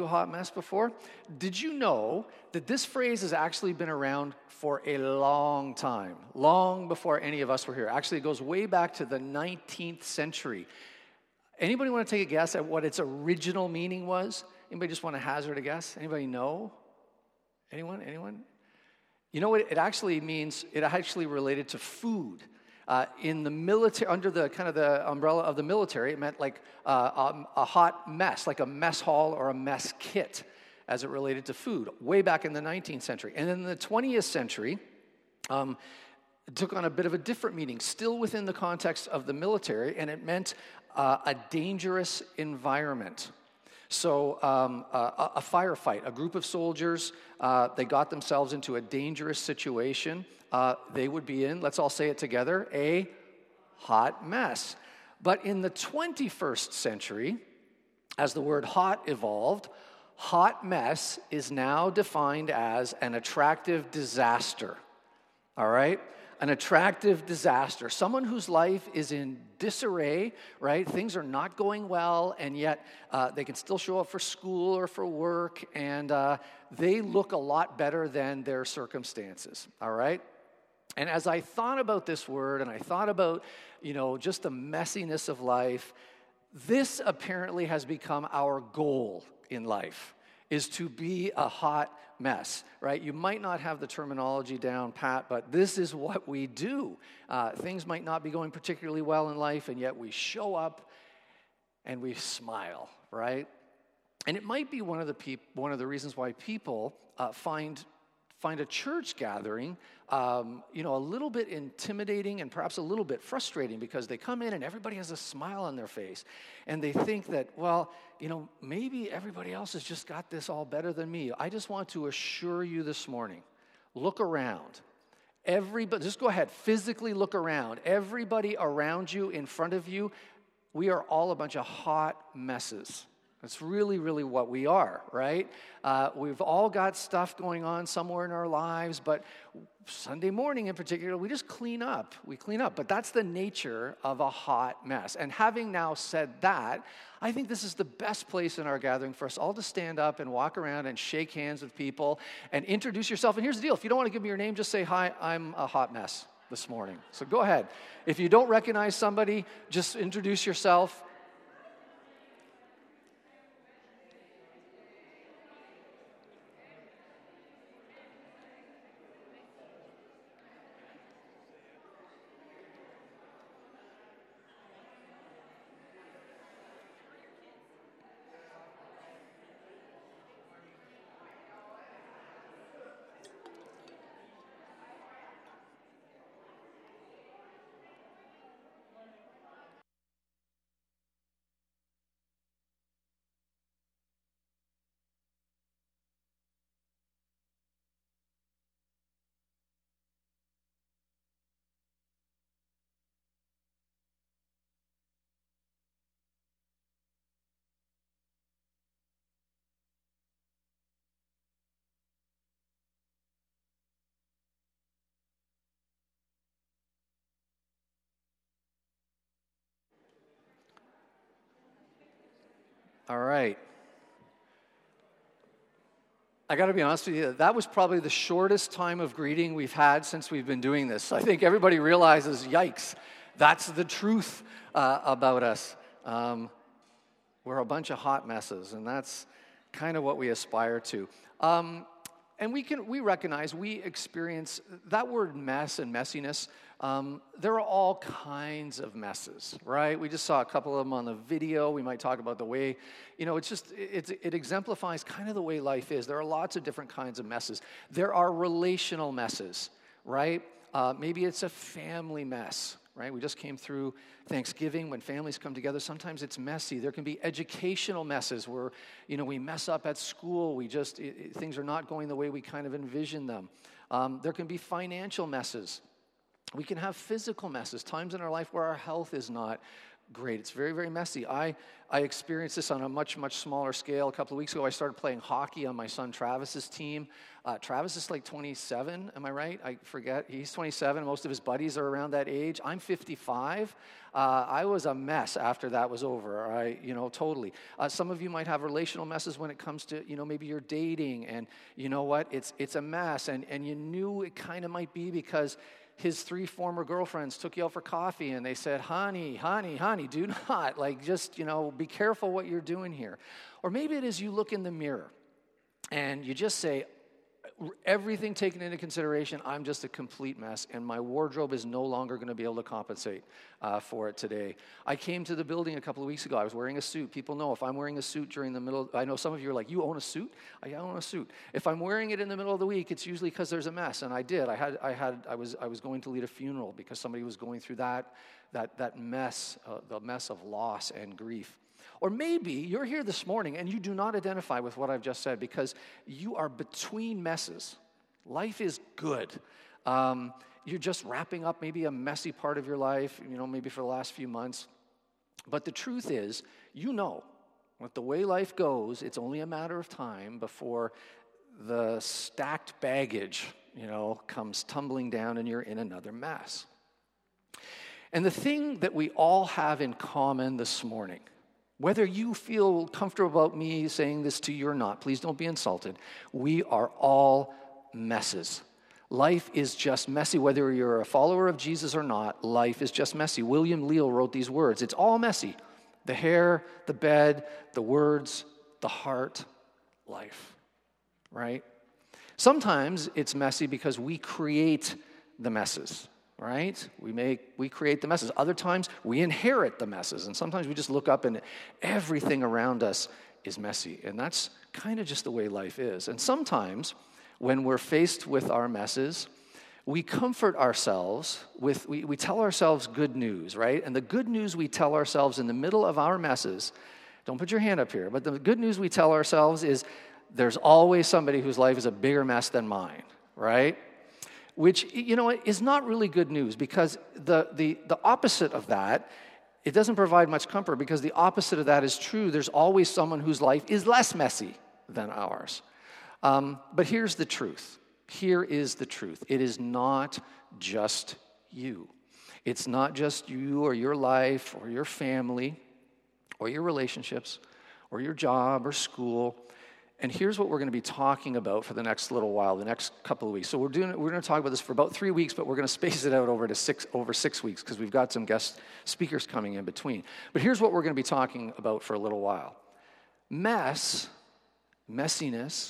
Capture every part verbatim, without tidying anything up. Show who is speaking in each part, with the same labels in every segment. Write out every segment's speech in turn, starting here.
Speaker 1: a hot mess before? Did you know that this phrase has actually been around for a long time, long before any of us were here? Actually, it goes way back to the nineteenth century. Anybody want to take a guess at what its original meaning was? Anybody just want to hazard a guess? Anybody know? Anyone? Anyone? You know what it actually means? It actually related to food. Uh, in the military, under the kind of the umbrella of the military, it meant like uh, a, a hot mess, like a mess hall or a mess kit, as it related to food, way back in the nineteenth century. And in the twentieth century, um, it took on a bit of a different meaning, still within the context of the military, and it meant uh, a dangerous environment. So um, a, a firefight, a group of soldiers, uh, they got themselves into a dangerous situation. Uh, they would be in, let's all say it together, a hot mess. But in the twenty-first century, as the word hot evolved, hot mess is now defined as an attractive disaster, all right? An attractive disaster. Someone whose life is in disarray, right? Things are not going well, and yet uh, they can still show up for school or for work, and uh, they look a lot better than their circumstances, all right? And as I thought about this word, and I thought about, you know, just the messiness of life, this apparently has become our goal in life, is to be a hot mess, right? You might not have the terminology down pat, but this is what we do. Uh, things might not be going particularly well in life, and yet we show up and we smile, right? And it might be one of the peop- one of the reasons why people uh, find find a church gathering, um, you know, a little bit intimidating and perhaps a little bit frustrating, because they come in and everybody has a smile on their face, and they think that, well, you know, maybe everybody else has just got this all better than me. I just want to assure you this morning, look around. Everybody, just go ahead, physically look around. Everybody around you, in front of you, we are all a bunch of hot messes. That's really, really what we are, right? Uh, we've all got stuff going on somewhere in our lives, but Sunday morning in particular, we just clean up. We clean up, but that's the nature of a hot mess. And having now said that, I think this is the best place in our gathering for us all to stand up and walk around and shake hands with people and introduce yourself. And here's the deal. If you don't want to give me your name, just say, hi, I'm a hot mess this morning. So go ahead. If you don't recognize somebody, just introduce yourself. All right. I got to be honest with you, that was probably the shortest time of greeting we've had since we've been doing this. I think everybody realizes, yikes, that's the truth uh, about us. Um, we're a bunch of hot messes, and that's kind of what we aspire to. Um, and we can we recognize, we experience that word mess and messiness. Um, there are all kinds of messes, right? We just saw a couple of them on the video. We might talk about the way, you know, it's just, it, it exemplifies kind of the way life is. There are lots of different kinds of messes. There are relational messes, right? Uh, maybe it's a family mess, right? We just came through Thanksgiving. When families come together, sometimes it's messy. There can be educational messes where, you know, we mess up at school. We just, it, it, things are not going the way we kind of envision them. Um, there can be financial messes. We can have physical messes, times in our life where our health is not great. It's very, very messy. I, I experienced this on a much, much smaller scale. A couple of weeks ago, I started playing hockey on my son Travis's team. Uh, Travis is like twenty-seven, am I right? I forget. He's twenty-seven. Most of his buddies are around that age. I'm fifty-five. Uh, I was a mess after that was over. I, you know, totally. Uh, some of you might have relational messes when it comes to, you know, maybe you're dating, and you know what? It's it's a mess, and and you knew it kind of might be because his three former girlfriends took you out for coffee and they said, honey, honey, honey, do not, like, just, you know, be careful what you're doing here. Or maybe it is you look in the mirror and you just say, everything taken into consideration, I'm just a complete mess, and my wardrobe is no longer going to be able to compensate uh, for it today. I came to the building a couple of weeks ago. I was wearing a suit. People know if I'm wearing a suit during the middle, I know some of you are like, you own a suit? I own a suit. If I'm wearing it in the middle of the week, it's usually because there's a mess, and I did. I had, I had, I was, I was going to lead a funeral because somebody was going through that, that, that mess, uh, the mess of loss and grief. Or maybe you're here this morning and you do not identify with what I've just said because you are between messes. Life is good. Um, you're just wrapping up maybe a messy part of your life, you know, maybe for the last few months. But the truth is, you know, with the way life goes, it's only a matter of time before the stacked baggage, you know, comes tumbling down and you're in another mess. And the thing that we all have in common this morning, whether you feel comfortable about me saying this to you or not, please don't be insulted. We are all messes. Life is just messy. Whether you're a follower of Jesus or not, life is just messy. William Leal wrote these words. It's all messy. The hair, the bed, the words, the heart, life. Right? Sometimes it's messy because we create the messes. Right? We make, we create the messes. Other times, we inherit the messes. And sometimes we just look up and everything around us is messy. And that's kind of just the way life is. And sometimes, when we're faced with our messes, we comfort ourselves with, we, we tell ourselves good news, right? And the good news we tell ourselves in the middle of our messes, don't put your hand up here, but the good news we tell ourselves is there's always somebody whose life is a bigger mess than mine, right? Which, you know, is not really good news because the, the, the opposite of that, it doesn't provide much comfort because the opposite of that is true. There's always someone whose life is less messy than ours. Um, but here's the truth. Here is the truth. It is not just you. It's not just you or your life or your family or your relationships or your job or school. And here's what we're going to be talking about for the next little while, the next couple of weeks. So we're doing we're going to talk about this for about three weeks, but we're going to space it out over to six over six weeks because we've got some guest speakers coming in between. But here's what we're going to be talking about for a little while. Mess, messiness,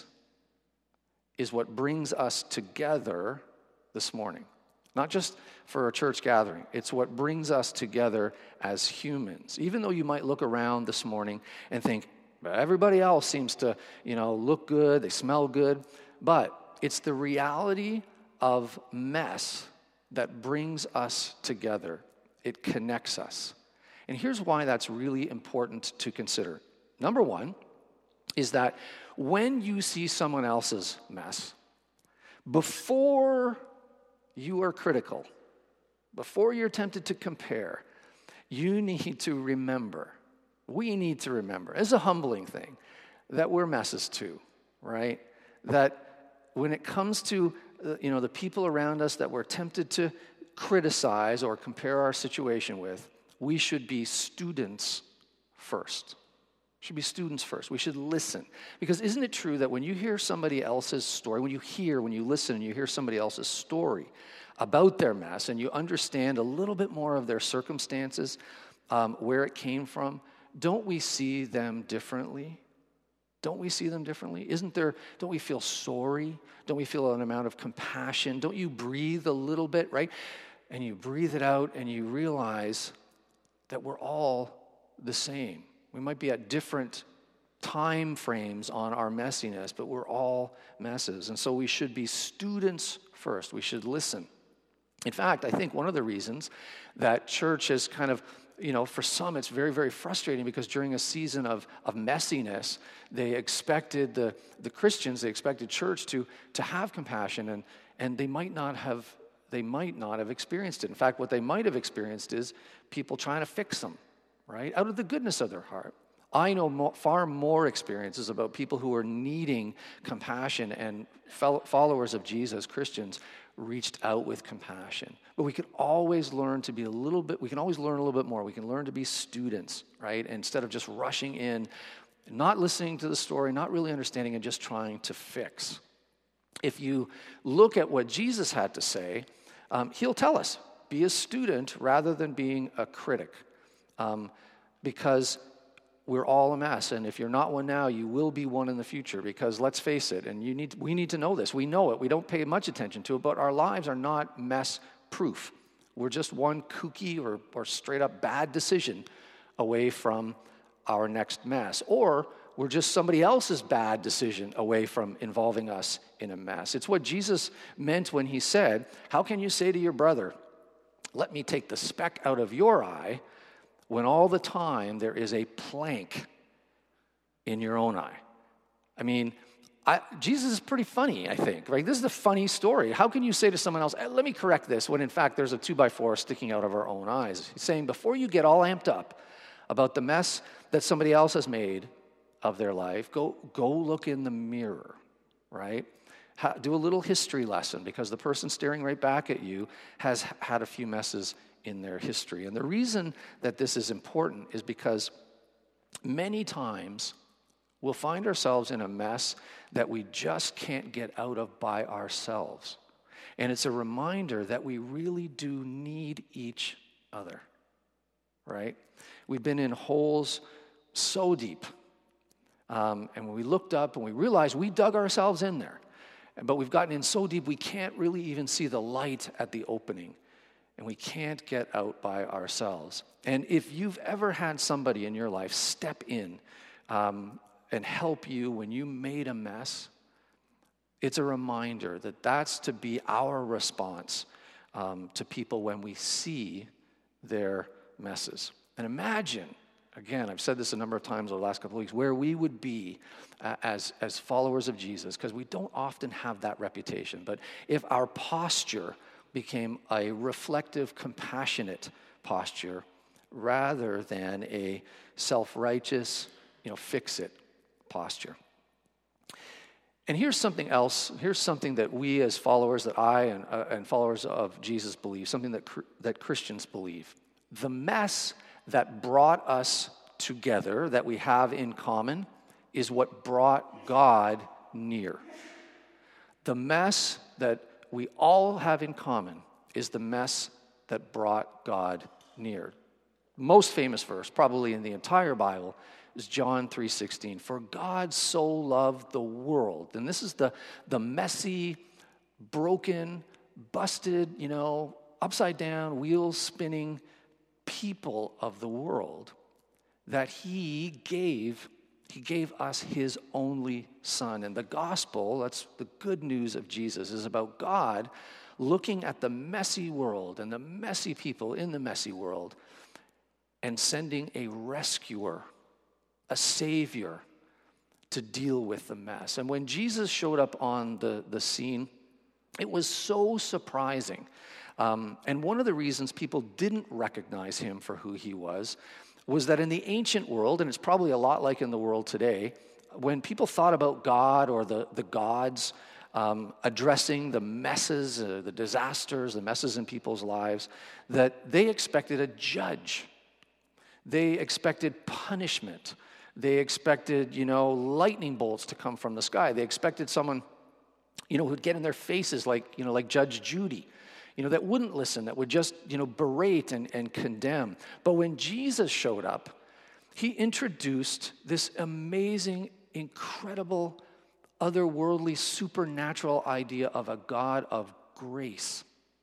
Speaker 1: is what brings us together this morning. Not just for a church gathering. It's what brings us together as humans. Even though you might look around this morning and think, everybody else seems to, you know, look good, they smell good, but it's the reality of mess that brings us together. It connects us. And here's why that's really important to consider. Number one is that when you see someone else's mess, before you are critical, before you're tempted to compare, you need to remember We need to remember, as a humbling thing, that we're messes too, right? That when it comes to, uh, you know, the people around us that we're tempted to criticize or compare our situation with, we should be students first. Should be students first. We should listen. Because isn't it true that when you hear somebody else's story, when you hear, when you listen and you hear somebody else's story about their mess and you understand a little bit more of their circumstances, um, where it came from, don't we see them differently? Don't we see them differently? Isn't there, don't we feel sorry? Don't we feel an amount of compassion? Don't you breathe a little bit, right? And you breathe it out and you realize that we're all the same. We might be at different time frames on our messiness, but we're all messes. And so we should be students first. We should listen. In fact, I think one of the reasons that church has kind of, you know, for some it's very, very frustrating because during a season of, of messiness, they expected the, the Christians, they expected church to, to have compassion, and, and they might not have they might not have experienced it. In fact, what they might have experienced is people trying to fix them, right? Out of the goodness of their heart. I know more, far more experiences about people who are needing compassion, and fellow followers of Jesus, Christians, reached out with compassion. But we can always learn to be a little bit, we can always learn a little bit more. We can learn to be students, right? Instead of just rushing in, not listening to the story, not really understanding, and just trying to fix. If you look at what Jesus had to say, um, he'll tell us, be a student rather than being a critic. Um, because we're all a mess, and if you're not one now, you will be one in the future, because let's face it, and you need we need to know this. We know it. We don't pay much attention to it, but our lives are not mess-proof. We're just one kooky or, or straight-up bad decision away from our next mess. Or we're just somebody else's bad decision away from involving us in a mess. It's what Jesus meant when he said, how can you say to your brother, let me take the speck out of your eye, when all the time there is a plank in your own eye? I mean, I, Jesus is pretty funny, I think, right? This is a funny story. How can you say to someone else, hey, let me correct this, when in fact there's a two by four sticking out of our own eyes? He's saying, before you get all amped up about the mess that somebody else has made of their life, go, go look in the mirror, right? Ha, do a little history lesson, because the person staring right back at you has had a few messes in their history. And the reason that this is important is because many times we'll find ourselves in a mess that we just can't get out of by ourselves. And it's a reminder that we really do need each other, right? We've been in holes so deep. Um, and when we looked up and we realized we dug ourselves in there, but we've gotten in so deep we can't really even see the light at the opening. And we can't get out by ourselves. And if you've ever had somebody in your life step in um, and help you when you made a mess, it's a reminder that that's to be our response um, to people when we see their messes. And imagine, again, I've said this a number of times over the last couple of weeks, where we would be uh, as, as followers of Jesus, because we don't often have that reputation. But if our posture became a reflective, compassionate posture rather than a self-righteous, you know, fix-it posture. And here's something else. Here's something that we as followers, that I and, uh, and followers of Jesus believe, something that, that Christians believe. The mess that brought us together, that we have in common, is what brought God near. The mess that we all have in common is the mess that brought God near. Most famous verse, probably in the entire Bible, is John three sixteen. For God so loved the world. And this is the, the messy, broken, busted, you know, upside down, wheels spinning people of the world, that he gave He gave us his only son. And the gospel, that's the good news of Jesus, is about God looking at the messy world and the messy people in the messy world and sending a rescuer, a savior, to deal with the mess. And when Jesus showed up on the, the scene, it was so surprising. Um, and one of the reasons people didn't recognize him for who he was was that in the ancient world, and it's probably a lot like in the world today, when people thought about God or the, the gods um, addressing the messes, uh, the disasters, the messes in people's lives, that they expected a judge. They expected punishment. They expected, you know, lightning bolts to come from the sky. They expected someone, you know, who'd get in their faces like, you know, like Judge Judy, you know, that wouldn't listen, that would just, you know, berate and, and condemn. But when Jesus showed up, he introduced this amazing, incredible, otherworldly, supernatural idea of a God of grace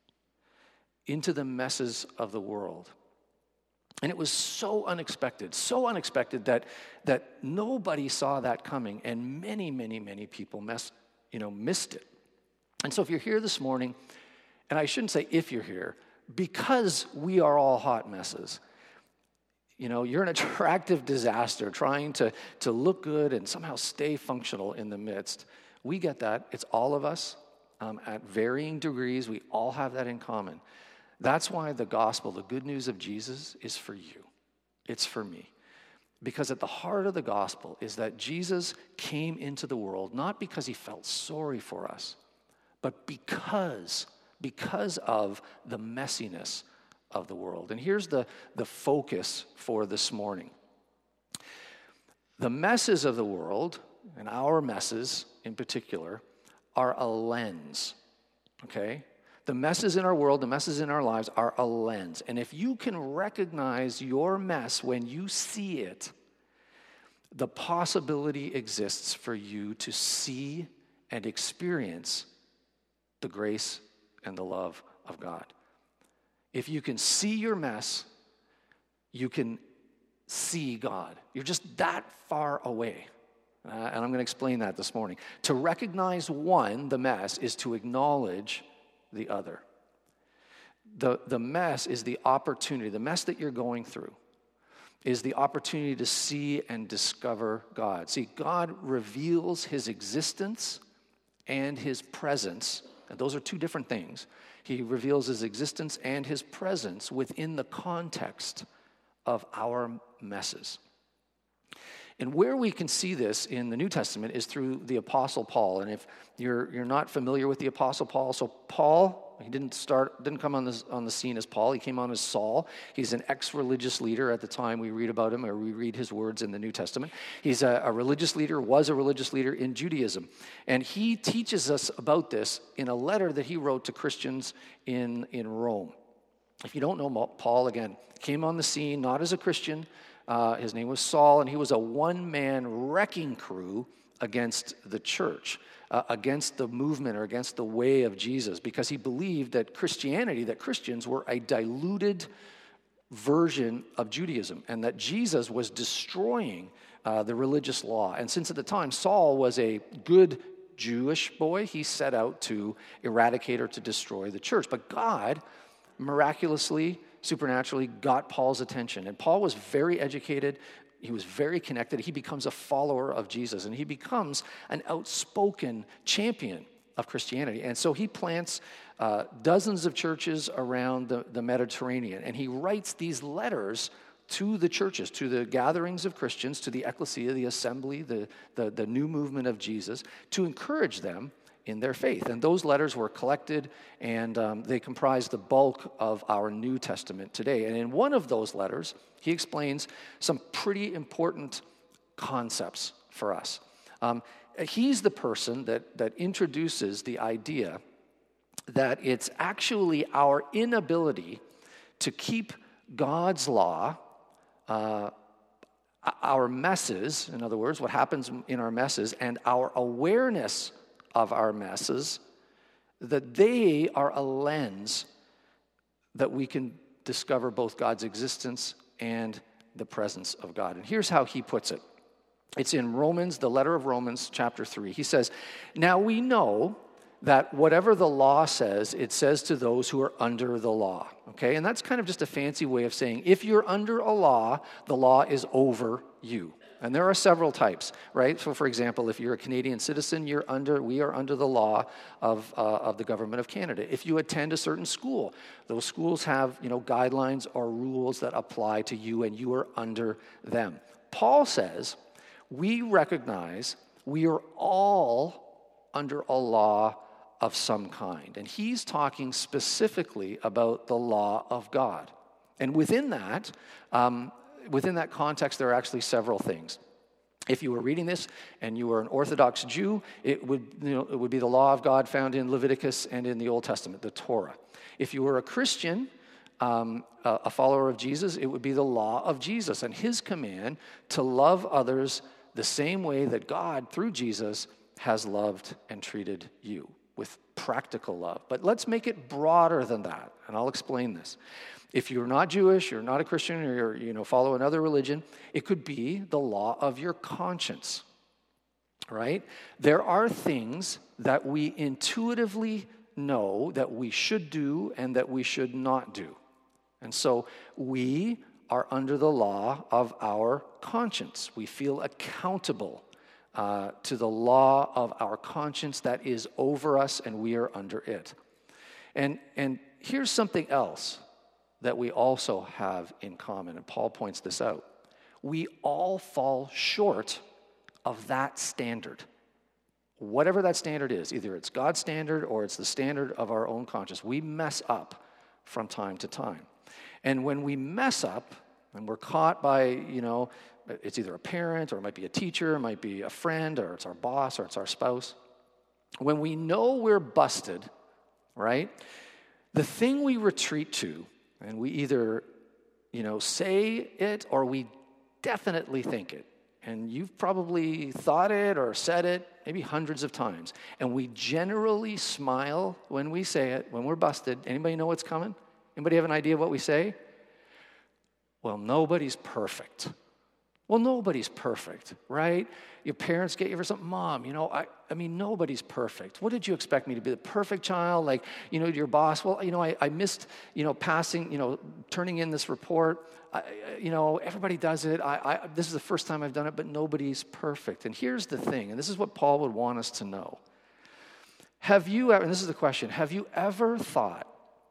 Speaker 1: into the messes of the world. And it was so unexpected, so unexpected that, that nobody saw that coming, and many, many, many people messed, you know, missed it. And so if you're here this morning, and I shouldn't say if you're here, because we are all hot messes, you know, you're an attractive disaster trying to, to look good and somehow stay functional in the midst. We get that. It's all of us um, at varying degrees. We all have that in common. That's why the gospel, the good news of Jesus, is for you. It's for me. Because at the heart of the gospel is that Jesus came into the world not because he felt sorry for us, but because, because of the messiness of the world. And here's the, the focus for this morning. The messes of the world, and our messes in particular, are a lens, okay? The messes in our world, the messes in our lives are a lens. And if you can recognize your mess when you see it, the possibility exists for you to see and experience the grace and the love of God. If you can see your mess, you can see God. You're just that far away. Uh, and I'm going to explain that this morning. To recognize one, the mess, is to acknowledge the other. The, the mess is the opportunity, the mess that you're going through is the opportunity to see and discover God. See, God reveals his existence and his presence, and those are two different things. He reveals his existence and his presence within the context of our messes. And where we can see this in the New Testament is through the Apostle Paul. And if you're you're not familiar with the Apostle Paul, so Paul, he didn't start, didn't come on the, on the scene as Paul. He came on as Saul. He's an ex-religious leader at the time we read about him, or we read his words in the New Testament. He's a, a religious leader, was a religious leader in Judaism. And he teaches us about this in a letter that he wrote to Christians in, in Rome. If you don't know Paul, again, came on the scene not as a Christian. Uh, his name was Saul, and he was a one-man wrecking crew against the church, uh, against the movement or against the way of Jesus, because he believed that Christianity, that Christians were a diluted version of Judaism, and that Jesus was destroying uh, the religious law. And since at the time Saul was a good Jewish boy, he set out to eradicate or to destroy the church. But God miraculously, supernaturally got Paul's attention. And Paul was very educated. He was very connected. He becomes a follower of Jesus, and he becomes an outspoken champion of Christianity. And so he plants uh, dozens of churches around the, the Mediterranean, and he writes these letters to the churches, to the gatherings of Christians, to the ecclesia, the assembly, the, the, the new movement of Jesus, to encourage them in their faith. And those letters were collected, and um, they comprise the bulk of our New Testament today. And in one of those letters, he explains some pretty important concepts for us. Um, he's the person that, that introduces the idea that it's actually our inability to keep God's law, uh, our messes, in other words, what happens in our messes, and our awareness of our messes, that they are a lens that we can discover both God's existence and the presence of God. And here's how he puts it. It's in Romans, the letter of Romans, chapter three. He says, "Now we know that whatever the law says, it says to those who are under the law." Okay, and that's kind of just a fancy way of saying, if you're under a law, the law is over you. And there are several types, right? So, for example, if you're a Canadian citizen, you're under. We are under the law of uh, of the government of Canada. If you attend a certain school, those schools have, you know, guidelines or rules that apply to you, and you are under them. Paul says we recognize we are all under a law of some kind, and he's talking specifically about the law of God. And within that, um, within that context, there are actually several things. If you were reading this and you were an Orthodox Jew, it would, you know, it would be the law of God found in Leviticus and in the Old Testament, the Torah. If you were a Christian, um, a follower of Jesus, it would be the law of Jesus and his command to love others the same way that God, through Jesus, has loved and treated you, with practical love. But let's make it broader than that, and I'll explain this. If you're not Jewish, you're not a Christian, or you're, you know, follow another religion, it could be the law of your conscience, right? There are things that we intuitively know that we should do and that we should not do. And so we are under the law of our conscience. We feel accountable uh, to the law of our conscience that is over us, and we are under it. And, and here's something else that we also have in common, and Paul points this out. We all fall short of that standard. Whatever that standard is, either it's God's standard or it's the standard of our own conscience, we mess up from time to time. And when we mess up, and we're caught by, you know, it's either a parent or it might be a teacher, it might be a friend, or it's our boss, or it's our spouse. When we know we're busted, right, the thing we retreat to, and we either, you know, say it or we definitely think it. And you've probably thought it or said it maybe hundreds of times. And we generally smile when we say it, when we're busted. Anybody know what's coming? Anybody have an idea of what we say? Well, nobody's perfect. Well, nobody's perfect, right? Your parents get you for something. Mom, you know, I, I mean, nobody's perfect. What did you expect me to be, the perfect child? Like, you know, your boss, well, you know, I, I missed, you know, passing, you know, turning in this report. I, you know, everybody does it. I, I, this is the first time I've done it, but nobody's perfect. And here's the thing, and this is what Paul would want us to know. Have you ever, and this is the question, have you ever thought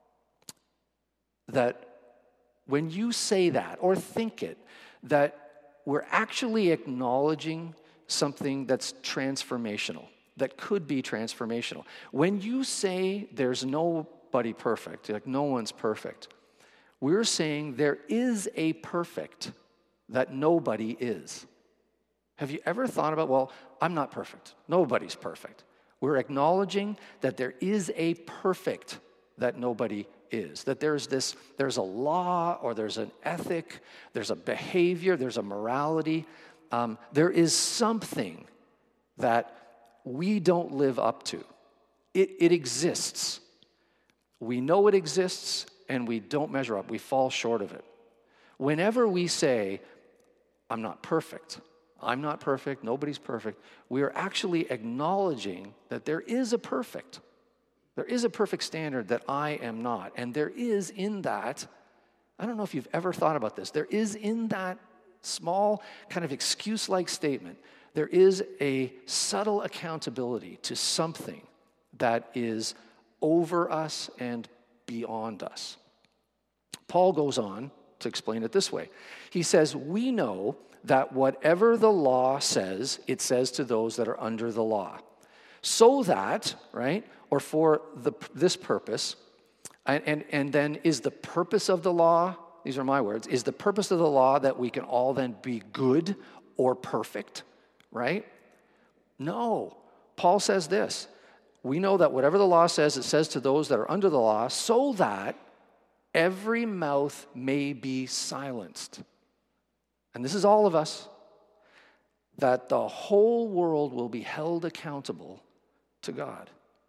Speaker 1: that when you say that or think it, that we're actually acknowledging something that's transformational, that could be transformational? When you say there's nobody perfect, like no one's perfect, we're saying there is a perfect that nobody is. Have you ever thought about, well, I'm not perfect. Nobody's perfect. We're acknowledging that there is a perfect that nobody is. That there's this, there's a law or there's an ethic, there's a behavior, there's a morality. Um, there is something that we don't live up to. It, it exists. We know it exists, and we don't measure up. We fall short of it. Whenever we say, I'm not perfect, I'm not perfect, nobody's perfect, we are actually acknowledging that there is a perfect. There is a perfect standard that I am not. And there is in that, I don't know if you've ever thought about this, there is in that small kind of excuse-like statement, there is a subtle accountability to something that is over us and beyond us. Paul goes on to explain it this way. He says, we know that whatever the law says, it says to those that are under the law. So that, right, or for the, this purpose, and, and, and then is the purpose of the law, these are my words, is the purpose of the law that we can all then be good or perfect, right? No. Paul says this. We know that whatever the law says, it says to those that are under the law, so that every mouth may be silenced. And this is all of us, that the whole world will be held accountable to God.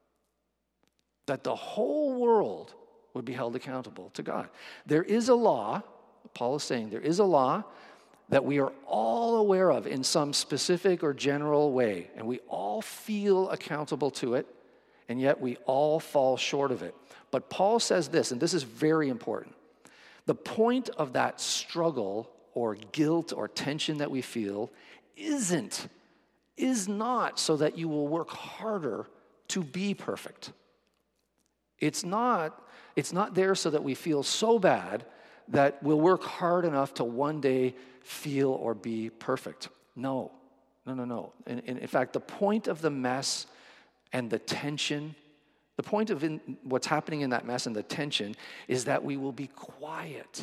Speaker 1: That the whole world would be held accountable to God. There is a law, Paul is saying, there is a law that we are all aware of in some specific or general way, and we all feel accountable to it, and yet we all fall short of it. But Paul says this, and this is very important. The point of that struggle or guilt or tension that we feel isn't, is not so that you will work harder to be perfect. It's not, it's not there so that we feel so bad that we'll work hard enough to one day feel or be perfect. No, no, no, no. In, in, in fact, the point of the mess and the tension, the point of in, what's happening in that mess and the tension is that we will be quiet.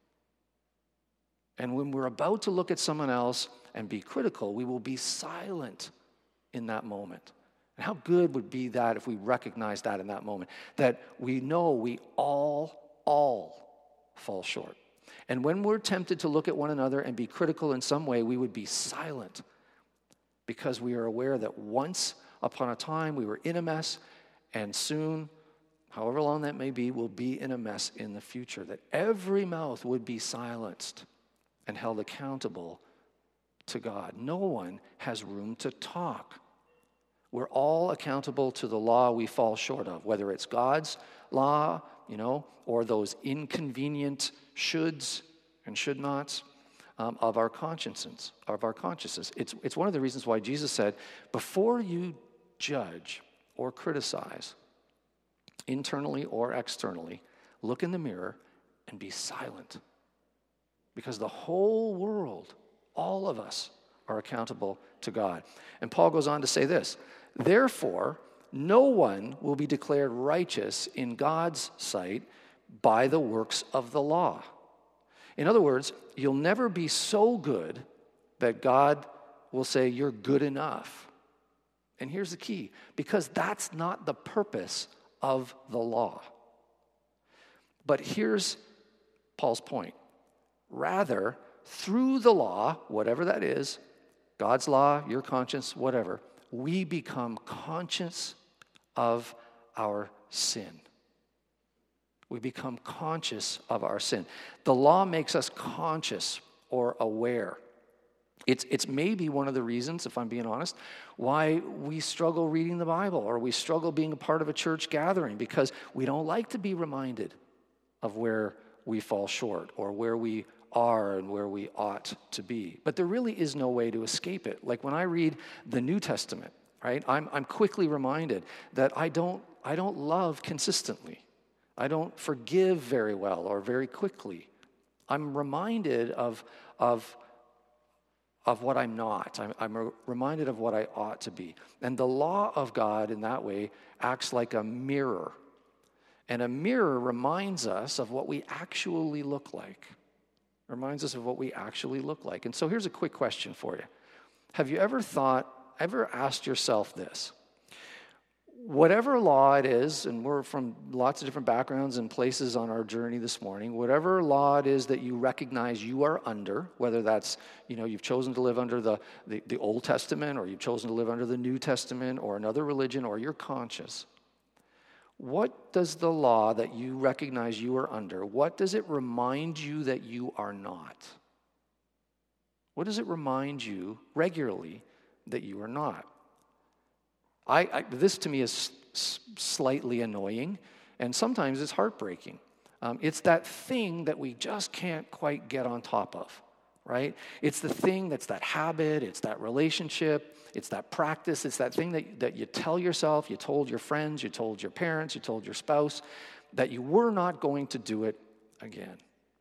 Speaker 1: And when we're about to look at someone else and be critical, we will be silent in that moment. And how good would be that if we recognize that in that moment, that we know we all, all fall short. And when we're tempted to look at one another and be critical in some way, we would be silent because we are aware that once upon a time we were in a mess, and soon, however long that may be, we'll be in a mess in the future, that every mouth would be silenced and held accountable to God. No one has room to talk. We're all accountable to the law we fall short of, whether it's God's law, you know, or those inconvenient shoulds and should nots um, of our consciences, of our consciences. It's, it's one of the reasons why Jesus said, before you judge or criticize, internally or externally, look in the mirror and be silent. Because the whole world, all of us, are accountable to God. And Paul goes on to say this, therefore, no one will be declared righteous in God's sight by the works of the law. In other words, you'll never be so good that God will say you're good enough. And here's the key, because that's not the purpose of the law. But here's Paul's point. Rather, through the law, whatever that is, God's law, your conscience, whatever, we become conscious of our sin. We become conscious of our sin. The law makes us conscious or aware. It's, it's maybe one of the reasons, if I'm being honest, why we struggle reading the Bible or we struggle being a part of a church gathering, because we don't like to be reminded of where we fall short or where we are and where we ought to be. But there really is no way to escape it. Like when I read the New Testament, right, I'm, I'm quickly reminded that I don't, I don't love consistently. I don't forgive very well or very quickly. I'm reminded of, of, of what I'm not. I'm, I'm reminded of what I ought to be. And the law of God in that way acts like a mirror. And a mirror reminds us of what we actually look like. Reminds us of what we actually look like. And so here's a quick question for you. Have you ever thought, ever asked yourself this? Whatever law it is, and we're from lots of different backgrounds and places on our journey this morning, whatever law it is that you recognize you are under, whether that's, you know, you've chosen to live under the, the, the Old Testament, or you've chosen to live under the New Testament, or another religion, or you're conscious. What does the law that you recognize you are under, what does it remind you that you are not? What does it remind you regularly that you are not? I, I this to me is s- slightly annoying, and sometimes it's heartbreaking. Um, it's that thing that we just can't quite get on top of, right? It's the thing that's that habit, it's that relationship, it's that practice, it's that thing that, that you tell yourself, you told your friends, you told your parents, you told your spouse, that you were not going to do it again.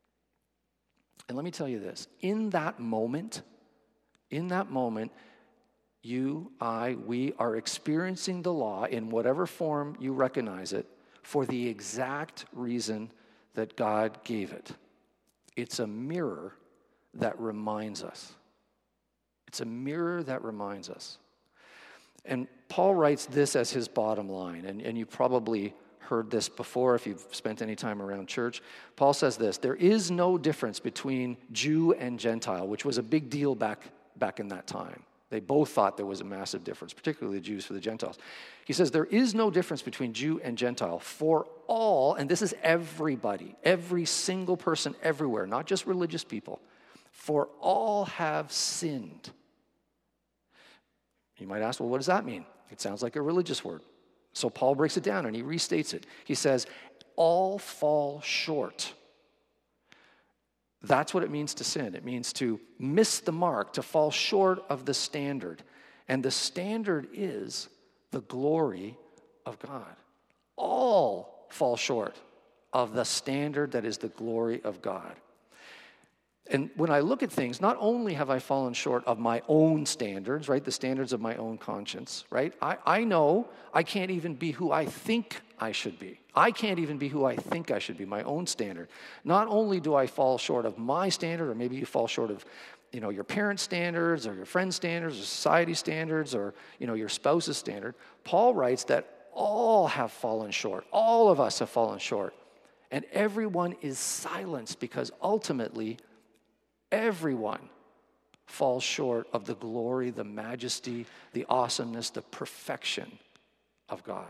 Speaker 1: And let me tell you this, in that moment, in that moment, you, I, we are experiencing the law in whatever form you recognize it for the exact reason that God gave it. It's a mirror that reminds us. It's a mirror that reminds us. And Paul writes this as his bottom line, and, and you probably heard this before if you've spent any time around church. Paul says this, there is no difference between Jew and Gentile, which was a big deal back, back in that time. They both thought there was a massive difference, particularly the Jews for the Gentiles. He says, there is no difference between Jew and Gentile, for all, and this is everybody, every single person everywhere, not just religious people, for all have sinned. You might ask, well, what does that mean? It sounds like a religious word. So Paul breaks it down and he restates it. He says, all fall short. That's what it means to sin. It means to miss the mark, to fall short of the standard. And the standard is the glory of God. All fall short of the standard that is the glory of God. And when I look at things, not only have I fallen short of my own standards, right, the standards of my own conscience, right, I, I know I can't even be who I think I should be. I can't even be who I think I should be, my own standard. Not only do I fall short of my standard, or maybe you fall short of, you know, your parents' standards, or your friends' standards, or society standards, or, you know, your spouse's standard. Paul writes that all have fallen short. All of us have fallen short. And everyone is silenced because ultimately, everyone falls short of the glory, the majesty, the awesomeness, the perfection of God.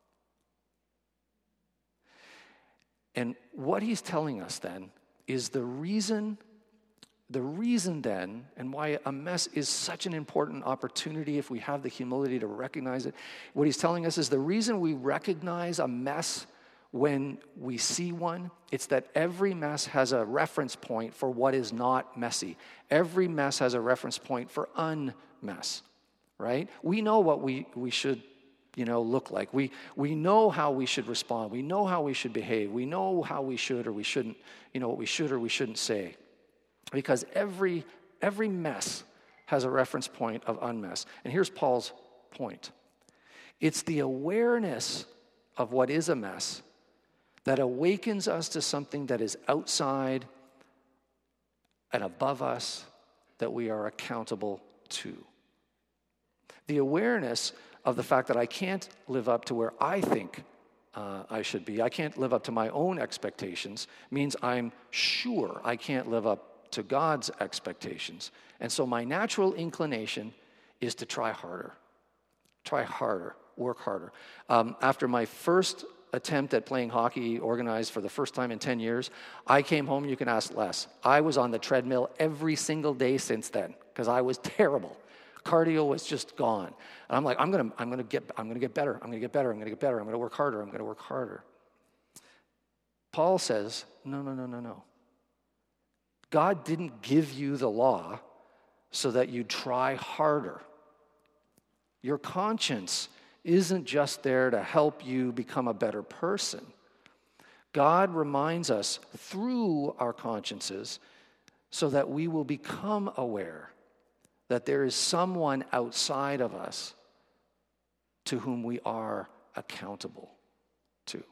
Speaker 1: And what he's telling us then is the reason, the reason then, and why a mess is such an important opportunity if we have the humility to recognize it. What he's telling us is the reason we recognize a mess when we see one, it's that every mess has a reference point for what is not messy. Every mess has a reference point for unmess, right? We know what we, we should you know, look like. We we know how we should respond. We know how we should behave. We know how we should or we shouldn't, you know, what we should or we shouldn't say. Because every every mess has a reference point of unmess. And here's Paul's point. It's the awareness of what is a mess that awakens us to something that is outside and above us that we are accountable to. The awareness of the fact that I can't live up to where I think uh, I should be, I can't live up to my own expectations, means I'm sure I can't live up to God's expectations. And so my natural inclination is to try harder. Try harder, work harder. Um, after my first attempt at playing hockey organized for the first time in ten years, I came home, you can ask Les. I was on the treadmill every single day since then because I was terrible. Cardio was just gone. And I'm like, I'm gonna, I'm gonna get, I'm gonna get better. I'm gonna get better. I'm gonna get better. I'm gonna work harder. I'm gonna work harder. Paul says, no, no, no, no, no. God didn't give you the law so that you try harder. Your conscience isn't just there to help you become a better person. God reminds us through our consciences so that we will become aware that there is someone outside of us to whom we are accountable to.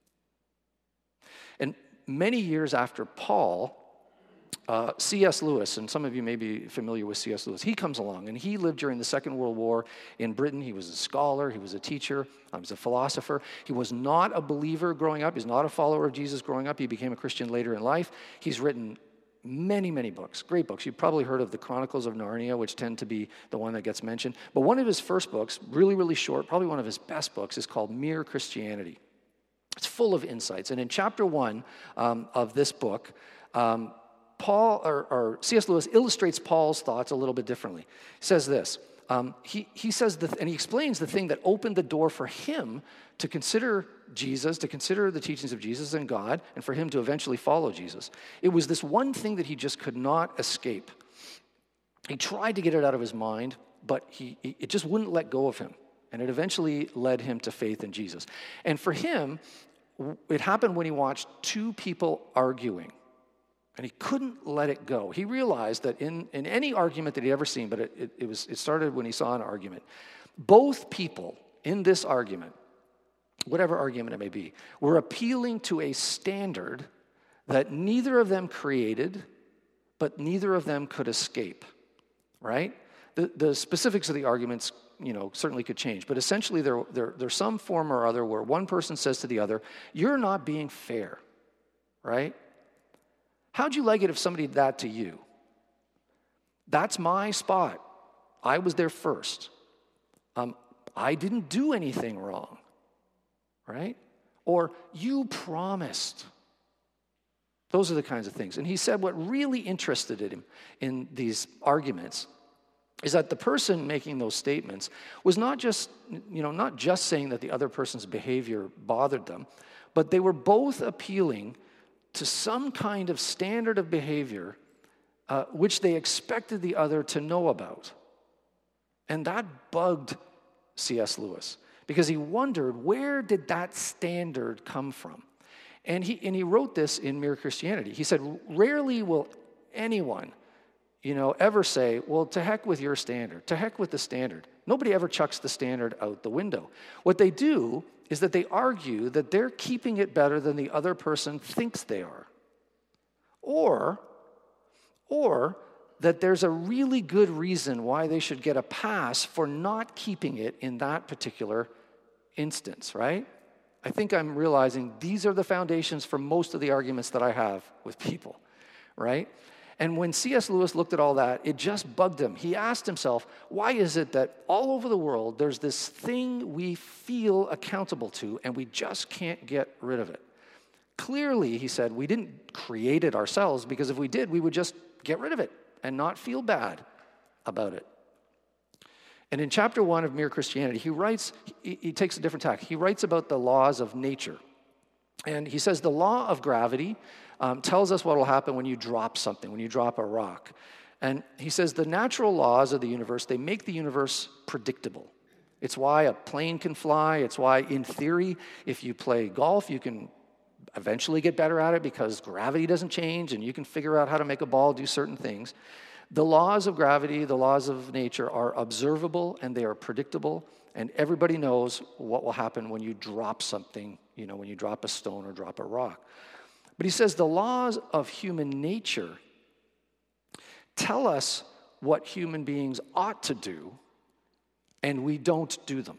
Speaker 1: And many years after Paul, uh, C S Lewis, and some of you may be familiar with C S Lewis, he comes along, and he lived during the Second World War in Britain. He was a scholar, he was a teacher, he was a philosopher. He was not a believer growing up. He's not a follower of Jesus growing up. He became a Christian later in life. He's written many, many books, great books. You've probably heard of the Chronicles of Narnia, which tend to be the one that gets mentioned. But one of his first books, really, really short, probably one of his best books, is called Mere Christianity. It's full of insights. And in chapter one um, of this book, um, Paul or, or C S Lewis illustrates Paul's thoughts a little bit differently. He says this. Um, he, he says, the, and he explains the thing that opened the door for him to consider Jesus, to consider the teachings of Jesus and God, and for him to eventually follow Jesus. It was this one thing that he just could not escape. He tried to get it out of his mind, but he, he it just wouldn't let go of him. And it eventually led him to faith in Jesus. And for him, it happened when he watched two people arguing. And he couldn't let it go. He realized that in, in any argument that he'd ever seen, but it, it, it was it started when he saw an argument, both people in this argument, whatever argument it may be, were appealing to a standard that neither of them created, but neither of them could escape, right? The, the specifics of the arguments, you know, certainly could change, but essentially there, there, there's some form or other where one person says to the other, you're not being fair, right? How'd you like it if somebody did that to you? That's my spot. I was there first. Um, I didn't do anything wrong, right? Or you promised. Those are the kinds of things. And he said what really interested him in these arguments is that the person making those statements was not just, you know, not just saying that the other person's behavior bothered them, but they were both appealing to some kind of standard of behavior uh, which they expected the other to know about. And that bugged C S Lewis because he wondered, where did that standard come from? And he and he wrote this in Mere Christianity. He said, rarely will anyone, you know, ever say, well, to heck with your standard, to heck with the standard. Nobody ever chucks the standard out the window. What they do is that they argue that they're keeping it better than the other person thinks they are. Or, or that there's a really good reason why they should get a pass for not keeping it in that particular instance, right? I think I'm realizing these are the foundations for most of the arguments that I have with people, right? And when C S Lewis looked at all that, it just bugged him. He asked himself, why is it that all over the world there's this thing we feel accountable to and we just can't get rid of it? Clearly, he said, we didn't create it ourselves, because if we did, we would just get rid of it and not feel bad about it. And in chapter one of Mere Christianity, he writes, he, he takes a different tack. He writes about the laws of nature. And he says the law of gravity um, tells us what will happen when you drop something, when you drop a rock. And he says the natural laws of the universe, they make the universe predictable. It's why a plane can fly. It's why, in theory, if you play golf, you can eventually get better at it because gravity doesn't change and you can figure out how to make a ball do certain things. The laws of gravity, the laws of nature are observable and they are predictable, and everybody knows what will happen when you drop something, you know, when you drop a stone or drop a rock. But he says the laws of human nature tell us what human beings ought to do, and we don't do them.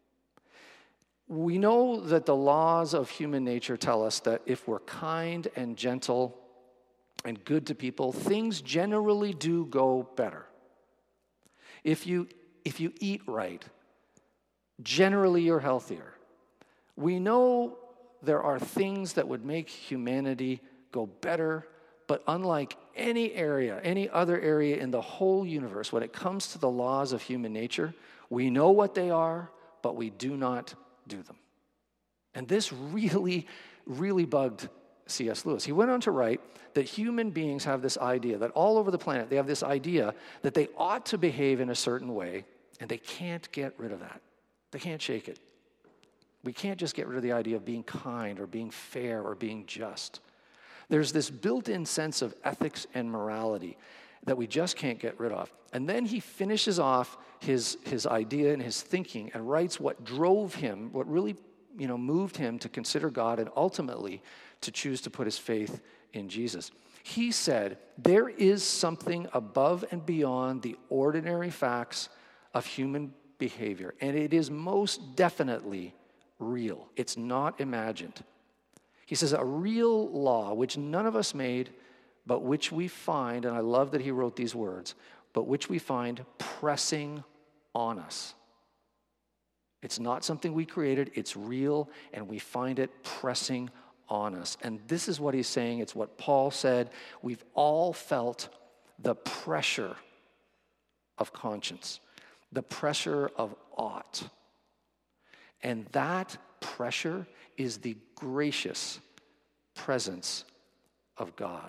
Speaker 1: We know that the laws of human nature tell us that if we're kind and gentle and good to people, things generally do go better. If you, if you eat right, generally you're healthier. We know there are things that would make humanity go better, but unlike any area, any other area in the whole universe, when it comes to the laws of human nature, we know what they are, but we do not do them. And this really, really bugged C S Lewis. He went on to write that human beings have this idea, that all over the planet, they have this idea that they ought to behave in a certain way, and they can't get rid of that. They can't shake it. We can't just get rid of the idea of being kind or being fair or being just. There's this built-in sense of ethics and morality that we just can't get rid of. And then he finishes off his, his idea and his thinking and writes what drove him, what really, you know, moved him to consider God and ultimately to choose to put his faith in Jesus. He said, there is something above and beyond the ordinary facts of human behavior, and it is most definitely real. It's not imagined. He says, a real law, which none of us made, but which we find, and I love that he wrote these words, but which we find pressing on us. It's not something we created, it's real, and we find it pressing on us. And this is what he's saying, it's what Paul said. We've all felt the pressure of conscience, the pressure of ought. And that pressure is the gracious presence of God.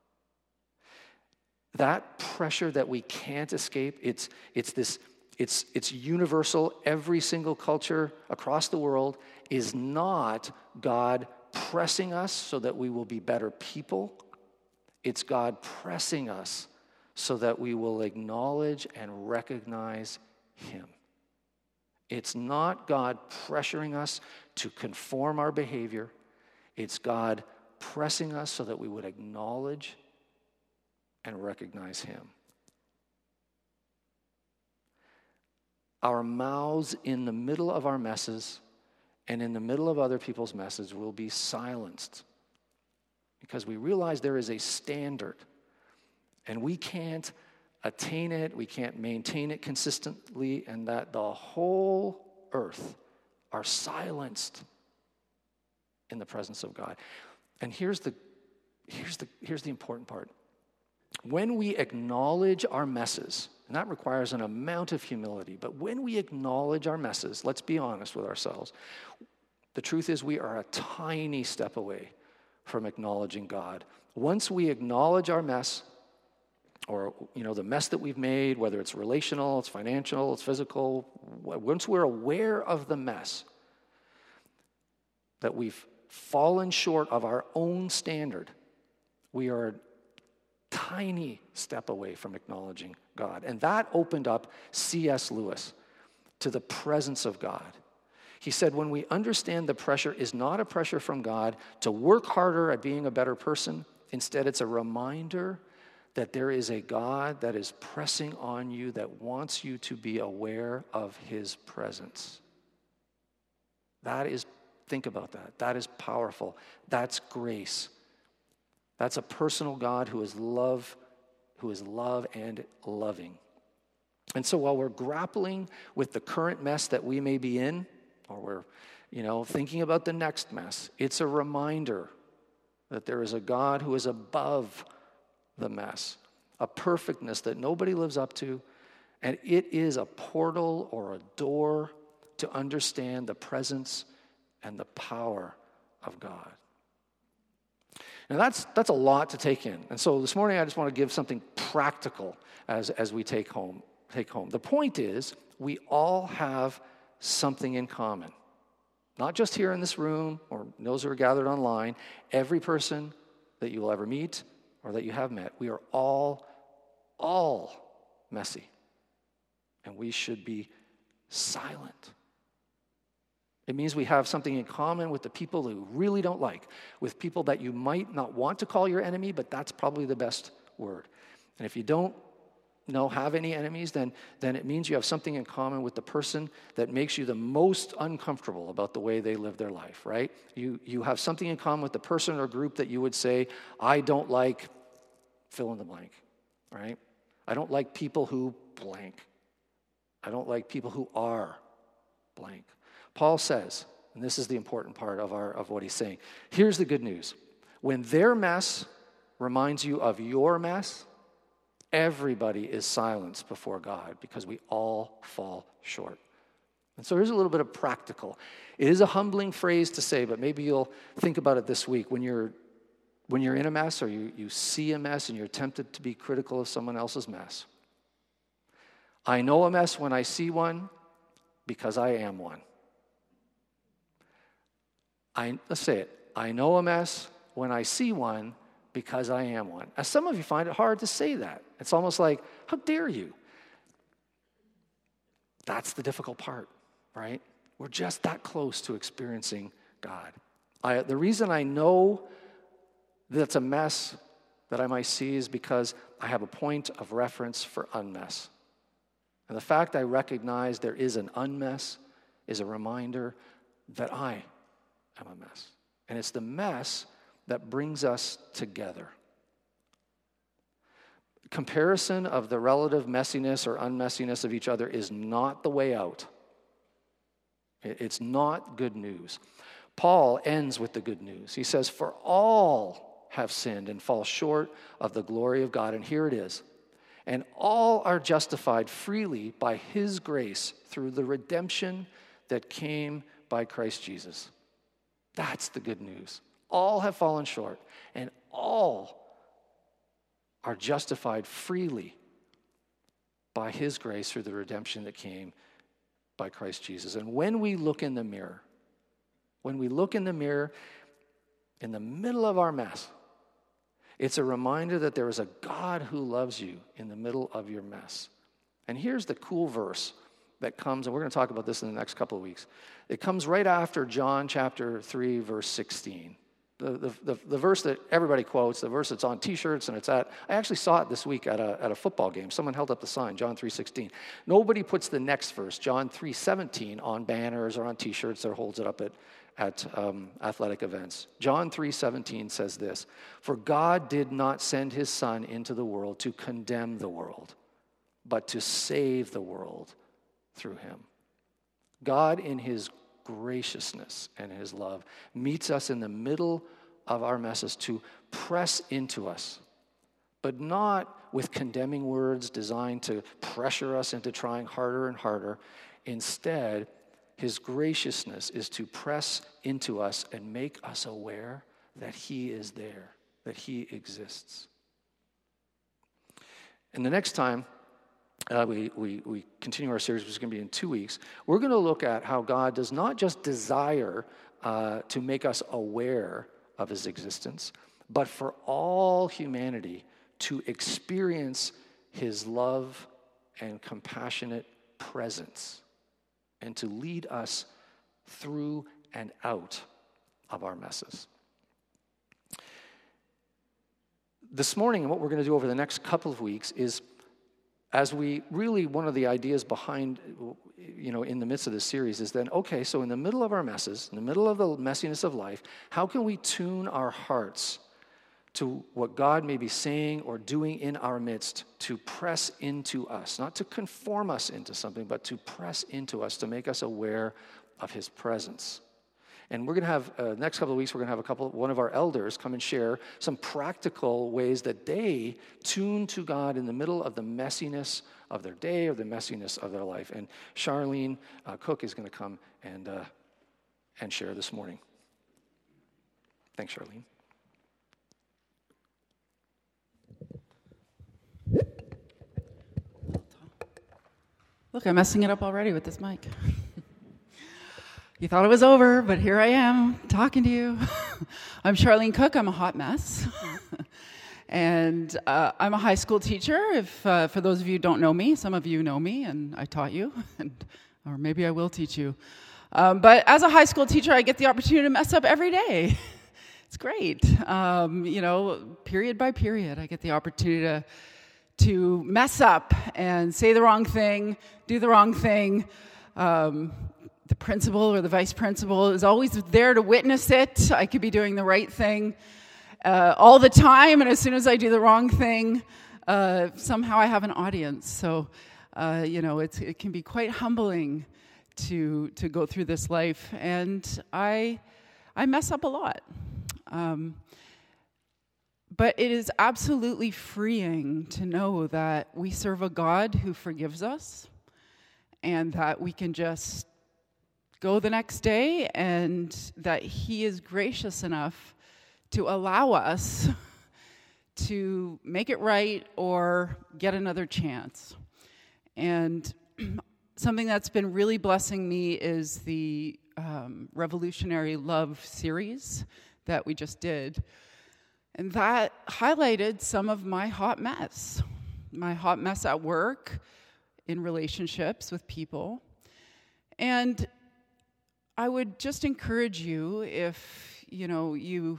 Speaker 1: That pressure that we can't escape, it's, it's this, it's, it's universal. Every single culture across the world is not God pressing us so that we will be better people. It's God pressing us so that we will acknowledge and recognize him. It's not God pressuring us to conform our behavior. It's God pressing us so that we would acknowledge and recognize him. Our mouths in the middle of our messes and in the middle of other people's messes will be silenced because we realize there is a standard and we can't attain it, we can't maintain it consistently, and that the whole earth are silenced in the presence of God. And here's the, here's the, here's the important part. When we acknowledge our messes, and that requires an amount of humility, but when we acknowledge our messes, let's be honest with ourselves, the truth is we are a tiny step away from acknowledging God. Once we acknowledge our mess, or you know the mess that we've made, whether it's relational, it's financial, it's physical, once we're aware of the mess, that we've fallen short of our own standard, we are a tiny step away from acknowledging God. And that opened up C S Lewis to the presence of God. He said, when we understand the pressure is not a pressure from God to work harder at being a better person, instead it's a reminder that there is a God that is pressing on you, that wants you to be aware of his presence. That is, think about that. That is powerful. That's grace. That's a personal God who is love, who is love and loving. And so while we're grappling with the current mess that we may be in, or we're, you know, thinking about the next mess, it's a reminder that there is a God who is above the mess, a perfectness that nobody lives up to, and it is a portal or a door to understand the presence and the power of God. Now that's that's a lot to take in. And so this morning I just want to give something practical as, as we take home, take home. The point is, we all have something in common. Not just here in this room or those who are gathered online, every person that you will ever meet or that you have met, we are all, all messy. And we should be silent. It means we have something in common with the people who you really don't like, with people that you might not want to call your enemy, but that's probably the best word. And if you don't know, have any enemies, then, then it means you have something in common with the person that makes you the most uncomfortable about the way they live their life, right? You, you have something in common with the person or group that you would say, I don't like fill in the blank, right? I don't like people who blank. I don't like people who are blank. Paul says, and this is the important part of, our, of what he's saying, here's the good news. When their mess reminds you of your mess, everybody is silenced before God because we all fall short. And so here's a little bit of practical. It is a humbling phrase to say, but maybe you'll think about it this week. When you're when you're in a mess or you, you see a mess and you're tempted to be critical of someone else's mess. I know a mess when I see one because I am one. I, let's say it. I know a mess when I see one because I am one. Now, some of you find it hard to say that. It's almost like, how dare you? That's the difficult part, right? We're just that close to experiencing God. I, the reason I know that's a mess that I might see is because I have a point of reference for unmess. And the fact I recognize there is an unmess is a reminder that I am a mess. And it's the mess that brings us together. Comparison of the relative messiness or unmessiness of each other is not the way out. It's not good news. Paul ends with the good news. He says, for all have sinned and fall short of the glory of God. And here it is. And all are justified freely by his grace through the redemption that came by Christ Jesus. That's the good news. All have fallen short, and all are justified freely by his grace through the redemption that came by Christ Jesus. And when we look in the mirror, when we look in the mirror in the middle of our mess, it's a reminder that there is a God who loves you in the middle of your mess. And here's the cool verse that comes, and we're going to talk about this in the next couple of weeks. It comes right after John chapter three, verse sixteen. The, the, the, the verse that everybody quotes, the verse that's on t-shirts and it's at, I actually saw it this week at a, at a football game. Someone held up the sign, John three sixteen. Nobody puts the next verse, John three seventeen, on banners or on t-shirts or holds it up at, at um, athletic events. John three seventeen says this, for God did not send his son into the world to condemn the world, but to save the world through him. God in his graciousness and his love meets us in the middle of our messes to press into us, but not with condemning words designed to pressure us into trying harder and harder. Instead, his graciousness is to press into us and make us aware that he is there, that he exists. And the next time Uh, we, we, we continue our series, which is going to be in two weeks, we're going to look at how God does not just desire uh, to make us aware of his existence, but for all humanity to experience his love and compassionate presence and to lead us through and out of our messes. This morning, and what we're going to do over the next couple of weeks is, as we really, one of the ideas behind, you know, in the midst of this series is then, okay, so in the middle of our messes, in the middle of the messiness of life, how can we tune our hearts to what God may be saying or doing in our midst to press into us, not to conform us into something, but to press into us, to make us aware of his presence. And we're going to have, uh, next couple of weeks, we're going to have a couple, one of our elders come and share some practical ways that they tune to God in the middle of the messiness of their day or the messiness of their life. And Charlene uh, Cook is going to come and, uh, and share this morning. Thanks, Charlene.
Speaker 2: Look, I'm messing it up already with this mic. You thought it was over, but here I am talking to you. I'm Charlene Cook. I'm a hot mess. and uh, I'm a high school teacher. If uh, for those of you who don't know me, some of you know me, and I taught you, and or maybe I will teach you. Um, but as a high school teacher, I get the opportunity to mess up every day. It's great. Um, you know, period by period, I get the opportunity to, to mess up and say the wrong thing, do the wrong thing. Um, the principal or the vice principal is always there to witness it. I could be doing the right thing uh, all the time, and as soon as I do the wrong thing, uh, somehow I have an audience. So, uh, you know, it's, it can be quite humbling to to go through this life, and I I mess up a lot. Um, but it is absolutely freeing to know that we serve a God who forgives us, and that we can just go the next day, and that He is gracious enough to allow us to make it right or get another chance. And something that's been really blessing me is the um, Revolutionary Love series that we just did. And that highlighted some of my hot mess. My hot mess at work, in relationships with people. And I would just encourage you, if, you know, you,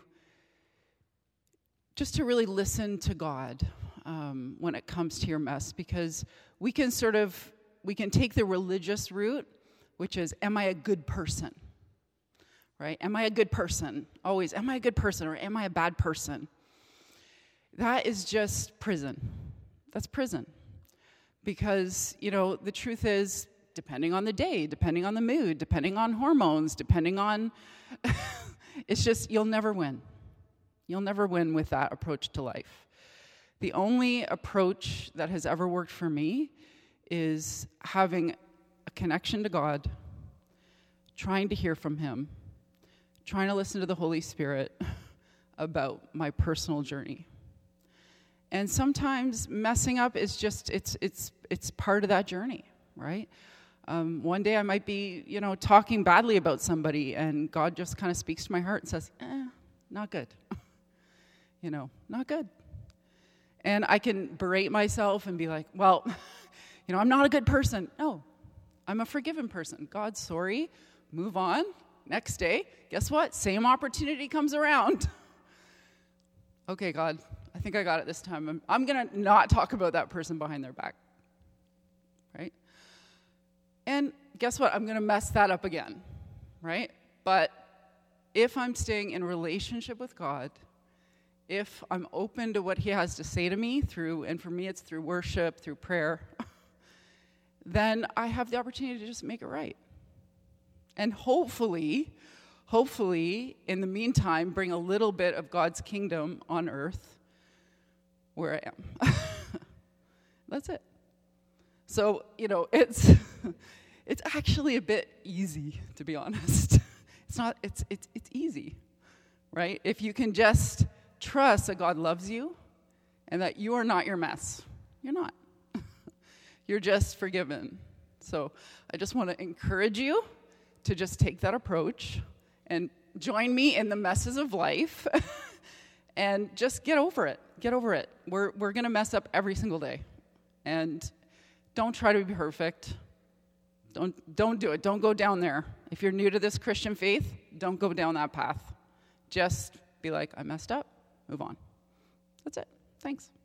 Speaker 2: just to really listen to God um, when it comes to your mess, because we can sort of, we can take the religious route, which is, am I a good person? Right? Am I a good person? Always, am I a good person or am I a bad person? That is just prison. That's prison. Because, you know, the truth is, depending on the day, depending on the mood, depending on hormones, depending on, it's just, you'll never win. You'll never win with that approach to life. The only approach that has ever worked for me is having a connection to God, trying to hear from Him, trying to listen to the Holy Spirit about my personal journey. And sometimes messing up is just, it's it's it's part of that journey, right? Um, one day I might be, you know, talking badly about somebody, and God just kind of speaks to my heart and says, eh, not good. you know, not good. And I can berate myself and be like, well, you know, I'm not a good person. No, I'm a forgiven person. God's sorry, move on. Next day, guess what? Same opportunity comes around. Okay, God, I think I got it this time. I'm, I'm going to not talk about that person behind their back. Right? And guess what? I'm going to mess that up again. Right? But if I'm staying in relationship with God, if I'm open to what He has to say to me through, and for me it's through worship, through prayer, then I have the opportunity to just make it right. And hopefully, hopefully, in the meantime, bring a little bit of God's kingdom on earth where I am. That's it. So, you know, it's it's actually a bit easy, to be honest. It's not, it's it's it's easy, right? If you can just trust that God loves you and that you are not your mess. You're not. You're just forgiven. So I just want to encourage you to just take that approach and join me in the messes of life and just get over it. Get over it. We're we're going to mess up every single day. And don't try to be perfect. Don't don't do it. Don't go down there. If you're new to this Christian faith, don't go down that path. Just be like, I messed up. Move on. That's it. Thanks.